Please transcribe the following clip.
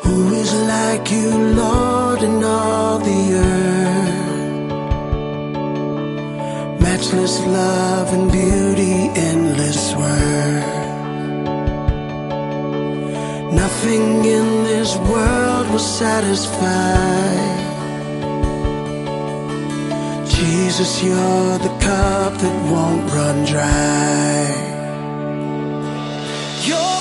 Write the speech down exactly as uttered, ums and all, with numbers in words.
Who is like you, Lord, in all the earth? Matchless love and beauty, endless worth. Nothing in this world will satisfy. Jesus, you're the cup that won't run dry. You're